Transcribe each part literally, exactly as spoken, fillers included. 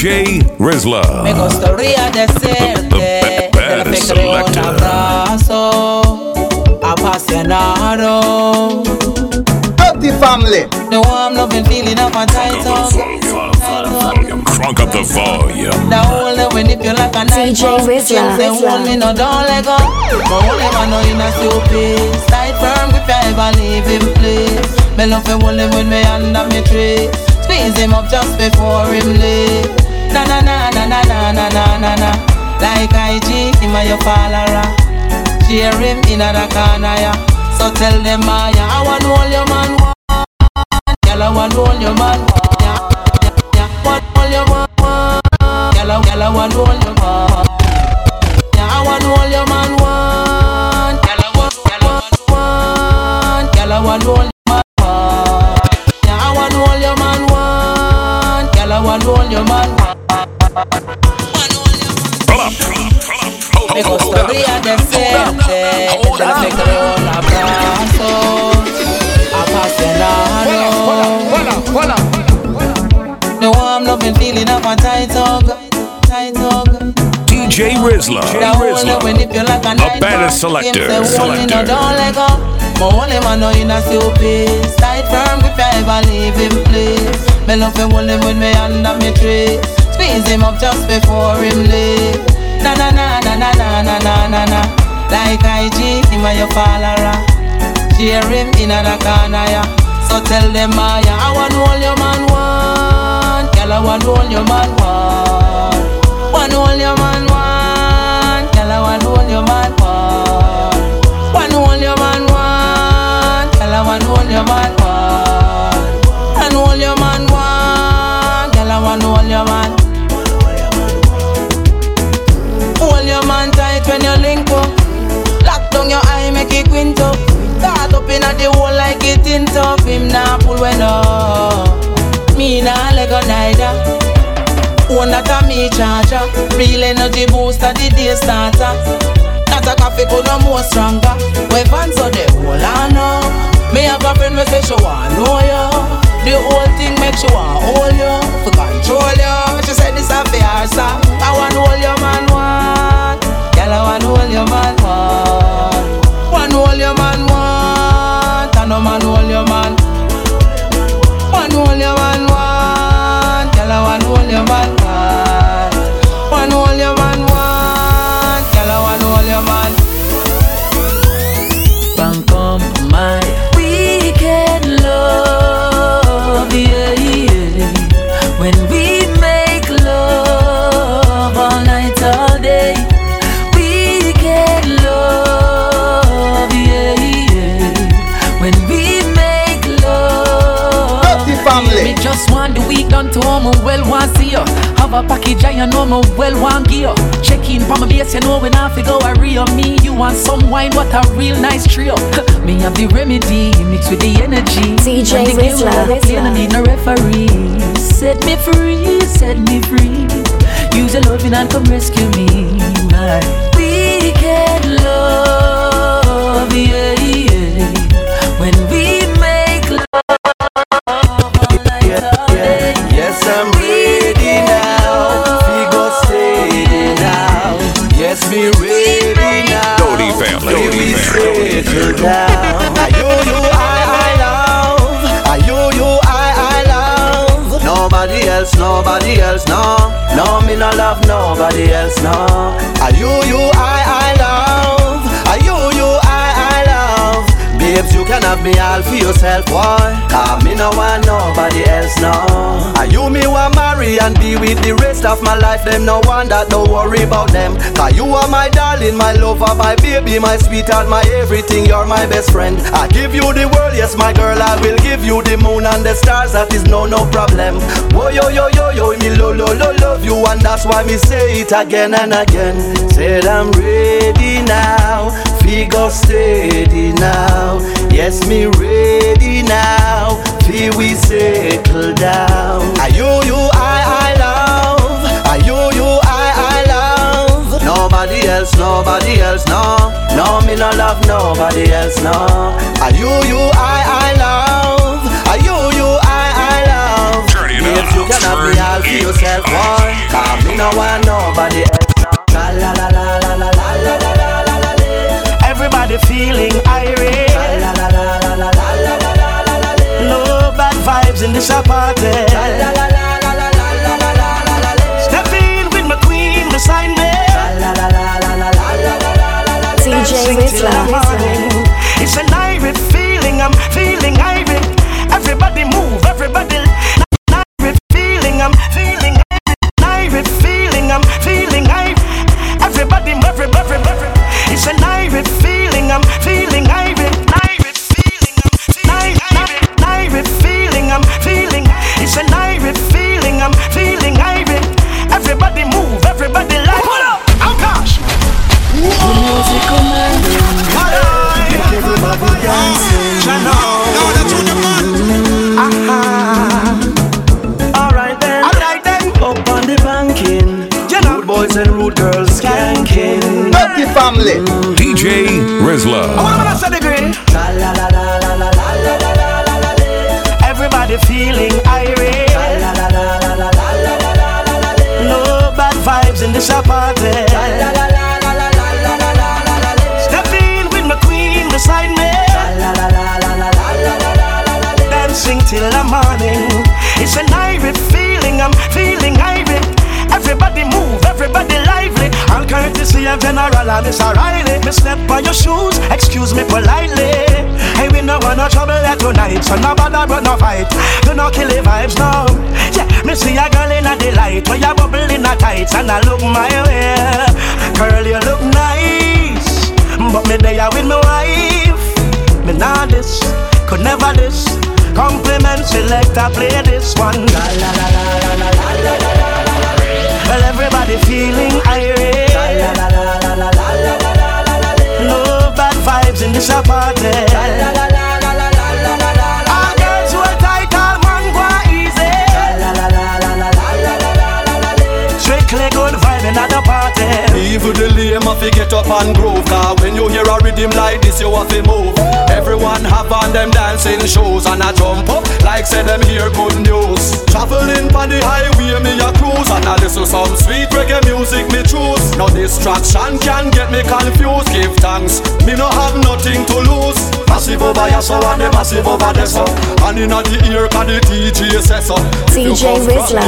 J Rizla. Me gustaría decirte que el efecto de un abrazo apasionado. Happy family. The warm loving feeling of a tight hug. Crunk up the volume. The whole day when if you like a night D J Rizla. Say hold me no don't let go. But only one know you not stupid. Tight firm if you ever leave him place. Me love you hold him with me under me tree. Squeeze him up just before him leave. Na na na na na na na na na na. Like I G, him and your follower. Cheer him in a corner, yeah. So tell them, Maya, I want all your man want. Girl, I want all your man want. Yeah, yeah, yeah. Want all your man want. Girl, I, girl, I want all your man. Yeah, I want all your man want. Girl, I want, girl, I want. Girl, I want all your man want. Yeah, I want all your man want. Girl, I want all your man want. Pull up, pull up, pull up, pull up. Me gustaría decirte que el efecto de un abrazo apasionado. The warm loving feeling of a tight hug, tight hug. D J Rizla. The whole day when if you like a night baddest selector. Say hold me no don't let go. But only man know you not stupid. Tight firm if you ever leave him place. Me love you hold him with me under me tree. Squeeze him up just before him leave. Na na na na na na na na na na. Like I G, him and your follower. Cheer him in a corner, yeah. So tell them, Maya, I want all your man want. Girl, I want all your man want. Want all your man want. Girl, I want all your man want. Want all your man want. Girl, I want all your man want. And all your man want. Girl, I want all your man. Hold your man tight when you link up. Lock down your eye, make it quint up. Start up in the hole like it in tough. Him nah pull when up. Me nah let go neither. Oh, not a me charger. Real energy booster, the day starter. Not a coffee could no more stronger. Weapons so they hold on now. Me have a friend who say she want know you. The whole thing make she want hold you. For control you. She said this a fair sir. I want hold your man want. Girl, I want hold your man want. Want hold your man want. And no man hold your man. Want hold your man want. Girl, I want hold your man want. Want hold your man want. Girl, I want hold your man. Bang come my weekend love, yeah, yeah. When we make love all night, all day. Weekend love, yeah, yeah. When we make love. Happy family. Me just want the week done to home, I well want see you. Have a package I know me well want gear. Check in for my base, you know when I figure a real me. You want some wine, what a real nice trio. Me have the remedy, mixed with the energy. D J Rizla. I need no referee. Set me free, set me free. Use your loving and come rescue me. My weekend love, yeah, yeah. When we make love all night, all day. Yes, I'm ready now. We go steady now. Yes, me ready now. Dodie family. We Dodie family. settle down. Are you, you, I, I love. Are you, you, I, I love. Nobody else, nobody else, no. No, me no love nobody else, no. Are you, you, I, I love. Are you, you, I, I love. Babes, you can have me all for yourself, boy. Cause me no want nobody else, no. Are you me want marry and be with the rest of my life? Them no one that don't worry about them. Cause you are my darling, my lover, my baby, my sweetheart, my everything. You're my best friend. I give you the world, yes my girl. I will give you the moon and the stars. That is no, no problem. Whoa, yo, yo, yo, yo, me lo, lo, lo, love you. And that's why me say it again and again. Said I'm ready now. We go steady now. Yes, me ready now. Feel we settle down. Are you, you, I, I love. Are you, you, I, I love. Nobody else, nobody else, no. No, me no love nobody else, no. Are you, you, I, I love. Are you, you, I, I love. Turn it If up. you can have me it all for yourself, boy. Cause me no want nobody else. La la la la la la la la la la la. Everybody feeling irate. La la la la la la la la la la. No bad vibes in this party. La la la la la la la la la la. Step in with my queen beside me. La la la la la la la la la. D J Rizla. It's an irate feeling, I'm feeling irate. Everybody move, everybody. Irate feeling, I'm feeling irate feeling, I'm feeling irate. Everybody, everybody, everybody. It's an irate feeling, I'm feeling irate. Irate feeling, I'm feeling irate feeling, I'm feeling. It's an irate feeling, I'm feeling irate. Everybody move, everybody like. Pull up, oh gosh. The music commanding. Everybody dancing. No, that's what the man. Aha. Alright then. Alright then. Up on the banking. You know, rude boys and rude girls skanking. Dirty family. D J Rizla. I wanna say the green. La la la la la la la la la la la. Everybody feeling irate. La la la la la la la la la la. No bad vibes in this party. La la la la la la la la la la. Step in with my queen beside me. La la la la la la la la la la. Dancing till the morning. It's an irate feeling, I'm feeling irate. Everybody move, everybody lively. All courtesy of General and Miss O'Reilly. Me step on your shoes, excuse me politely. Hey, we no want no trouble here tonight, so no bother but no fight. Do not kill the vibes now. Yeah, me see a girl in a delight, where you bubble in a tights, and I look my way. Girl, you look nice, but me there with my wife. Me nah this, could never this. Compliment selector, play this one. La la la la la la la la la la. Well, everybody feeling irate. La la la la la la la la la la. No bad vibes in this party. La la la la la la la la la. All girls hold tight, all man go easy. La la la la la la la la la la. Strictly good vibe in the party. Even the lame have to get up and groove. Cause when you hear a rhythm like this, you have to move. Everyone have on them dancing shoes, and I jump up like say them hear good news. Traveling on the highway, me a cruise, and I listen some sweet reggae music me choose. No distraction can get me confused. Give thanks, me no have nothing to lose. Massive over here so and the massive over there so. And in the ear can the D J say so. D J Rizla.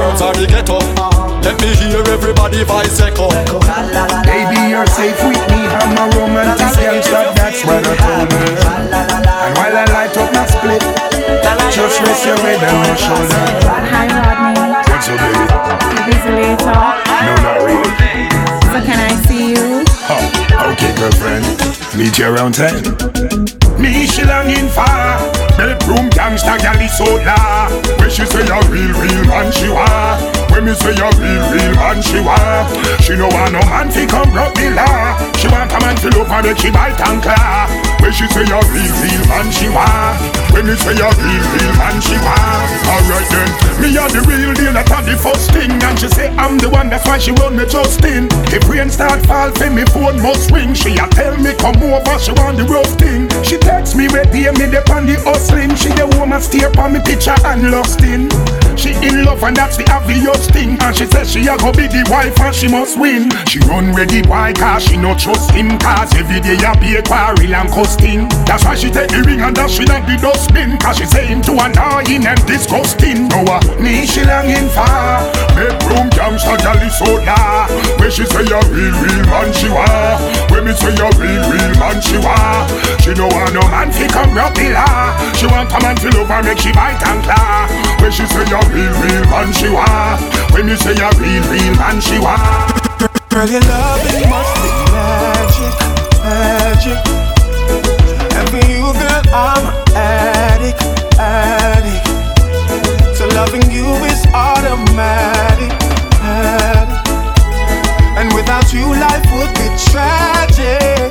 Let me hear everybody voice echo. Baby, you're safe with me. I'm a romantic gangster, that's what I told her. And while I light up my split, just rest your head on my shoulder. Hi Rodney. What's up, baby? You busy later? No, not really. So can I see you? Oh, okay, girlfriend. Meet you around ten. Me, she longing for bedroom gangsta gal is so la. When she say a real, real man she wa. When me say a real, real man she wa. She no want no man fi come rock me la. She want a man fi love her make she bite and claw. When she say a real, real man she wa. When me say a real, real man she wa. Alright then, me a the real deal, that a the first thing. And she say I'm the one, that's why she run me just in. If rain start fall, fi me phone must ring. She a tell me come over, she want the rough thing. She text me where day me dep on the hustling. She the woman stare on me picture and lost in. She in love and that's the obvious thing. And she says she a go be the wife and she must win. She run ready why cause she no trust him. Cause every day a be a quarrel and costing. That's why she take the ring and dash it at the dustbin. Cause she say him too annoying and disgusting. No uh, me she longing for bedroom gangsta gal is so la. When she say a real real man she wa. When me say a real real man she wa. She no want no man fi come rock me la. She want a man fi love her make she bite and claw. When she say a real real man she wa. When me say a real real man she wa. Girl, your loving must be magic, magic. And for you, girl, I'm an addict, addict. So loving you is automatic, addict. And without you, life would be tragic.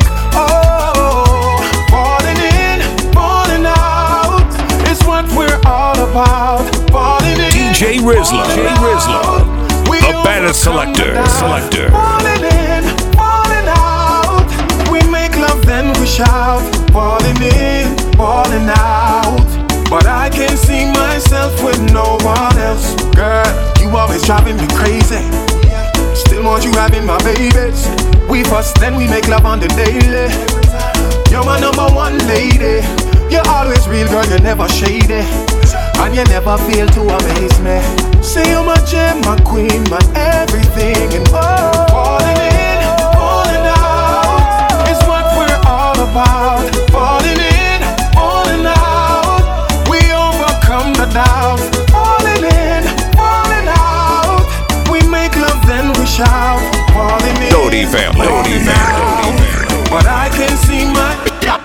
Oh, falling in, falling out is what we're all about. Falling in, D J Rizla. D J Rizla. The baddest selector. Selector. Falling in, falling out. We make love then we shout. Falling in, falling out. but I can't see myself with no one else. Girl, you always driving me crazy. Still want you having my babies. We fuss, then we make love on the daily. You're my number one lady. You're always real, girl, you're never shady. And you never fail to amaze me. Say you're my gem, my queen, my everything. And oh, falling in, falling out is what we're all about. Falling in, falling out, we overcome the doubt. Falling in, falling out, we make love then we shout. Falling in, Dodie family, Dodie family. But I can see my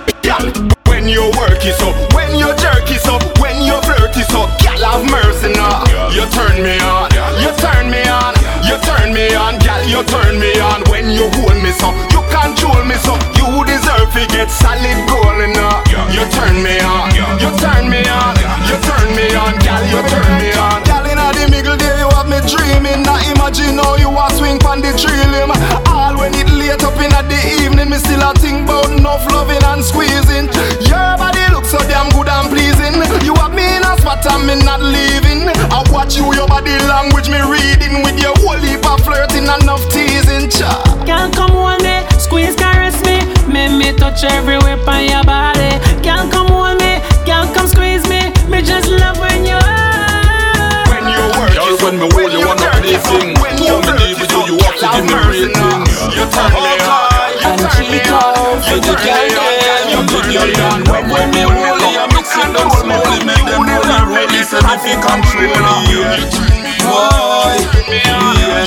when you work it up, when you jerk it up, when you flirt it up, gal have mercy now. You turn me on, you turn me on, you turn me on, gal, you turn me on. When you hold me so, you control me so, you deserve to get solid gold enough. You turn me on, you turn me on, you turn me on, gal, you turn me on. Gal inna the middle there you have me dreaming. Now imagine how you a swing pon the tree limb. All when it late up inna the evening, me still a think about enough loving and squeezing. Your body looks so damn good and pleasing. You have me in a spot and me not leaving. I watch you, your body language me reading. With your whole heap of flirting and enough teasing. Cha. Girl, come hold me, squeeze, caress me. Make me touch everywhere on your body. Girl, come hold me, girl, come squeeze me. Me just love when you are. When you work, girl, when me hold you, wanna play sing. When you deep with you, you have to give me rating. You turn me on, you turn me on, you turn me on, you turn me on. When me hold you, I'm mixing them slowly. Make them roll and roll it, and if you control it. Boy, yeah,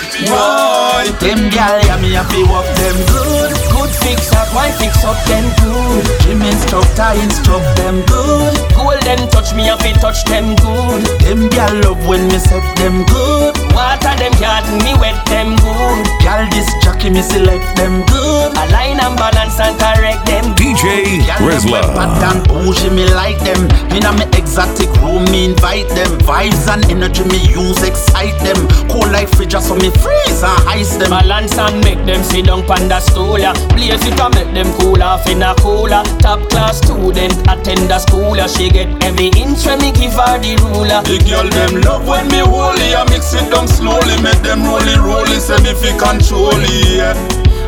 boy. Them gal, yeah, me have to walk them good. Good fix up, why fix up them good? Gym instructor instruct them good. Golden touch me have to touch them good. Them gal love when me set them good. Water them garden, me wet them good. Gal this jockey me select them good. Align and balance and correct them good. D J Rizla. Pattern bougie me like them. Me na me exotic room me invite them. Vibes and energy me use excite them. Cool like fridge so me freeze and ice them. Balance and make them sit down pan the stool ya. Blaze it and make them cool off in a cooler. Top class student attend the school ya. She get every inch when me give her the ruler. The girl them love when me hold it. I mix it down slowly. Make them roll it, roll it. Say me fi control it, yeah.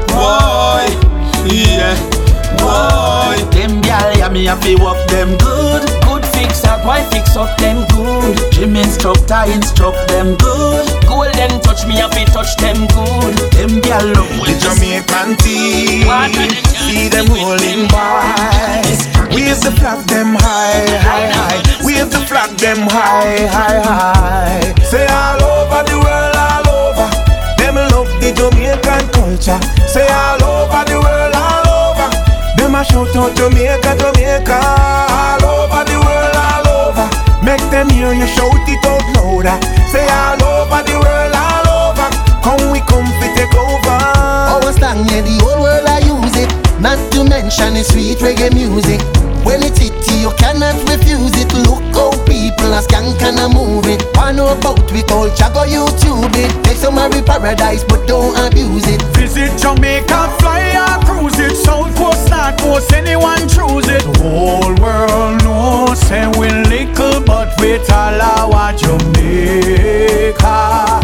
Boy, yeah. Boy, them gal, yeah, me have to walk them good. Good fix up, why fix up them good? Gym instructor instruct them good. Golden touch me have to touch them good. Them gal love the Jamaican team. See them rolling by. Wave the flag them high, high, high. Wave the flag them high, high, high. Say all over the world, all over. Them love the Jamaican culture. Say all over the world, all over. Them a shout out Jamaica, Jamaica. All over the world, all over. Make them hear you shout it out louder. Say all over the world, all over. Come we come fi take over. Our song, yeah, the whole world I use it. Not to mention the sweet reggae music. When it's hitty, you cannot refuse it. Look how people are skank and a move it. I know about we culture, go YouTube it. Take some of paradise, but don't abuse it. Visit Jamaica, fly or cruise it. South Coast, North Coast, anyone choose it. The whole world knows, say we little, but we tell our Jamaica,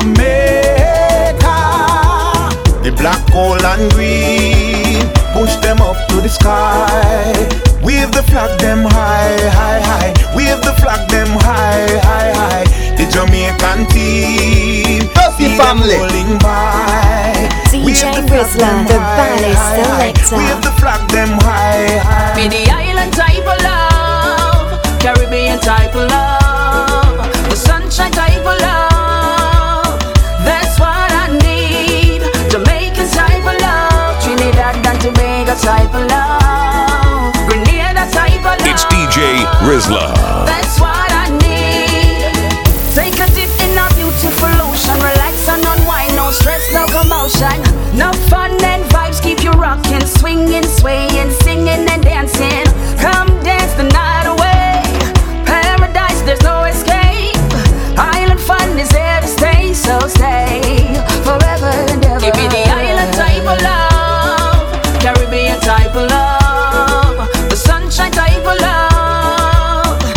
Jamaica. The black, gold and green, push them up to the sky. Wave the flag them high, high, high. Wave the flag them high, high, high. The Jamaican team, Dusty family. Rolling by. D J Rizla, the baddest selector. Wave the flag them high, high. Be the island type of love, Caribbean type of love, the sunshine type of love. That's what I need. Jamaican type of love, Trinidad and Tobago type of love, Grenada type of love. It's D J Rizla. That's what I need. Take a dip in a beautiful ocean, relax and unwind, no stress, no commotion. No fun and vibes keep you rocking, swinging, swaying, singing and dancing. Come dance the night away. Paradise, there's no escape. Island fun is here to stay, so stay forever and ever. Give me the island type of love, Caribbean type of love, the sunshine type of love,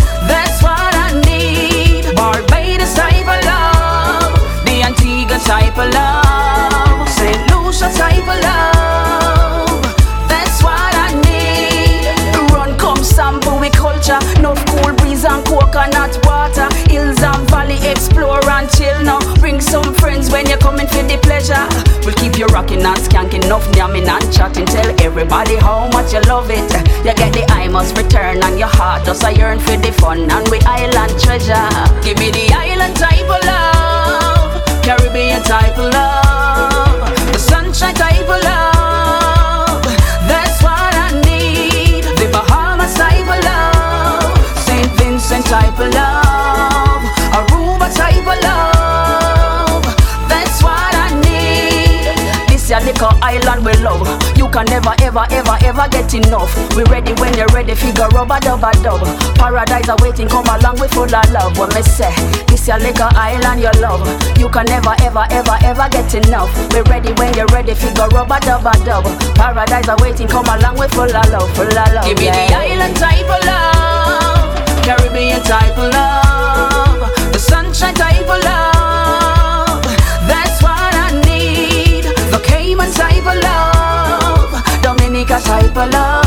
heart just a yearn for the fun and we island treasure. Give me the island type of love, Caribbean type of love, the sunshine type of love. That's what I need. The Bahamas type of love, Saint Vincent type of love, Aruba type of love. That's what I need. This your little island we love. You can never ever ever ever get enough. We ready when you're ready. Figure rubber dub a dub. Paradise awaiting, come along with full of love. When me say this your little island you love, you can never ever ever ever get enough. We ready when you're ready. Figure rubber dub a dub. Paradise awaiting, come along with full of love, full of love. Give me yeah. the island type of love, Caribbean type of love, the sunshine type of love. That's what I need. The Cayman type of love, Dominica type of love.